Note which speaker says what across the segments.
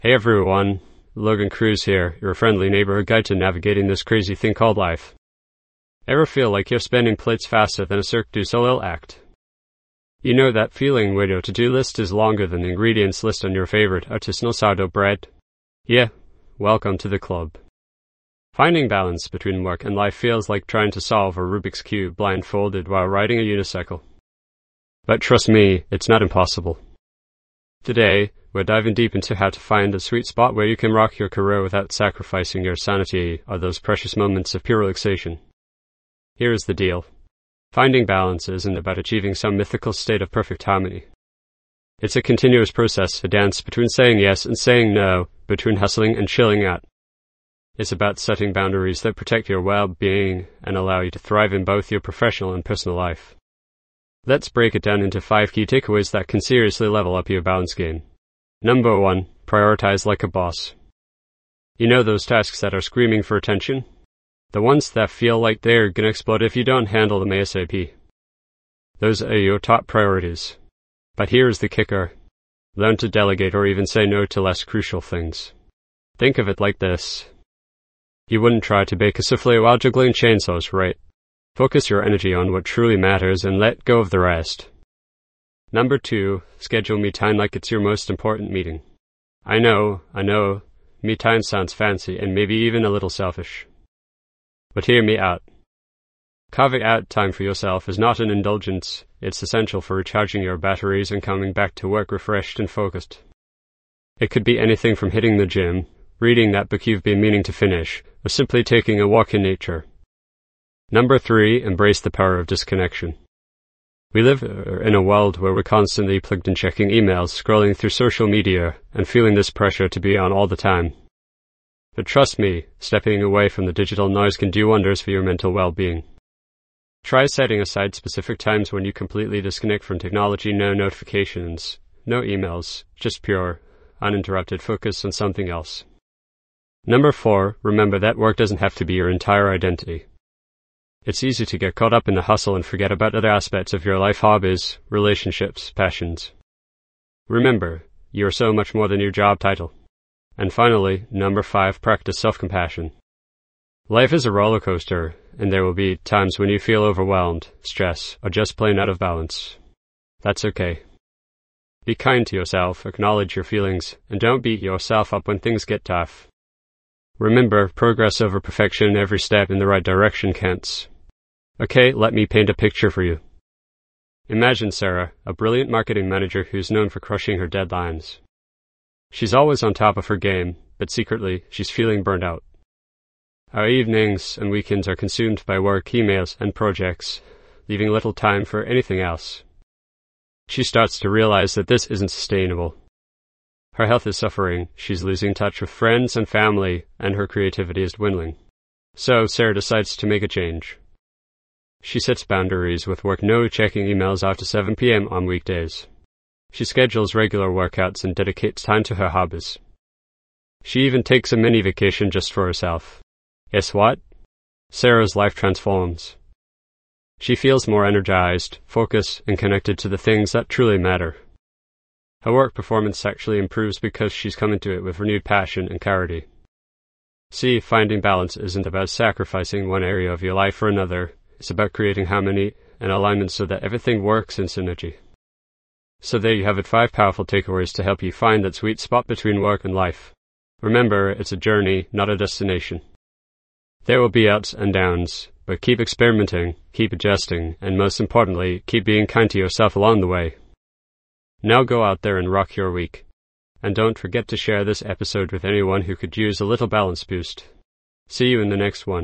Speaker 1: Hey everyone, Logan Cruz here, your friendly neighborhood guide to navigating this crazy thing called life. Ever feel like you're spinning plates faster than a Cirque du Soleil act? You know that feeling where your to-do list is longer than the ingredients list on your favorite artisanal sourdough bread? Yeah, welcome to the club. Finding balance between work and life feels like trying to solve a Rubik's Cube blindfolded while riding a unicycle. But trust me, it's not impossible. Today, we're diving deep into how to find the sweet spot where you can rock your career without sacrificing your sanity or those precious moments of pure relaxation. Here is the deal. Finding balance isn't about achieving some mythical state of perfect harmony. It's a continuous process, a dance between saying yes and saying no, between hustling and chilling out. It's about setting boundaries that protect your well-being and allow you to thrive in both your professional and personal life. Let's break it down into 5 key takeaways that can seriously level up your balance game. Number 1, prioritize like a boss. You know those tasks that are screaming for attention? The ones that feel like they're gonna explode if you don't handle them ASAP. Those are your top priorities. But here's the kicker. Learn to delegate or even say no to less crucial things. Think of it like this. You wouldn't try to bake a souffle while juggling chainsaws, right? Focus your energy on what truly matters and let go of the rest. Number 2, schedule me time like it's your most important meeting. I know, me time sounds fancy and maybe even a little selfish. But hear me out. Carving out time for yourself is not an indulgence, it's essential for recharging your batteries and coming back to work refreshed and focused. It could be anything from hitting the gym, reading that book you've been meaning to finish, or simply taking a walk in nature. Number 3, embrace the power of disconnection. We live in a world where we're constantly plugged in checking emails, scrolling through social media, and feeling this pressure to be on all the time. But trust me, stepping away from the digital noise can do wonders for your mental well-being. Try setting aside specific times when you completely disconnect from technology, no notifications, no emails, just pure, uninterrupted focus on something else. Number 4, remember that work doesn't have to be your entire identity. It's easy to get caught up in the hustle and forget about other aspects of your life, hobbies, relationships, passions. Remember, you're so much more than your job title. And finally, number 5, practice self-compassion. Life is a roller coaster, and there will be times when you feel overwhelmed, stressed, or just plain out of balance. That's okay. Be kind to yourself, acknowledge your feelings, and don't beat yourself up when things get tough. Remember, progress over perfection, every step in the right direction counts. Okay, let me paint a picture for you. Imagine Sarah, a brilliant marketing manager who's known for crushing her deadlines. She's always on top of her game, but secretly, she's feeling burnt out. Our evenings and weekends are consumed by work, emails, and projects, leaving little time for anything else. She starts to realize that this isn't sustainable. Her health is suffering, she's losing touch with friends and family, and her creativity is dwindling. So Sarah decides to make a change. She sets boundaries with work, no checking emails after 7 p.m. on weekdays. She schedules regular workouts and dedicates time to her hobbies. She even takes a mini vacation just for herself. Guess what? Sarah's life transforms. She feels more energized, focused, and connected to the things that truly matter. Her work performance actually improves because she's come into it with renewed passion and clarity. See, finding balance isn't about sacrificing one area of your life for another. It's about creating harmony and alignment so that everything works in synergy. So there you have it, 5 powerful takeaways to help you find that sweet spot between work and life. Remember, it's a journey, not a destination. There will be ups and downs, but keep experimenting, keep adjusting, and most importantly, keep being kind to yourself along the way. Now go out there and rock your week. And don't forget to share this episode with anyone who could use a little balance boost. See you in the next one.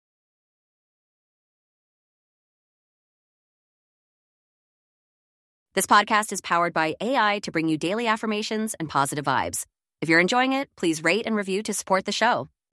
Speaker 2: This podcast is powered by AI to bring you daily affirmations and positive vibes. If you're enjoying it, please rate and review to support the show.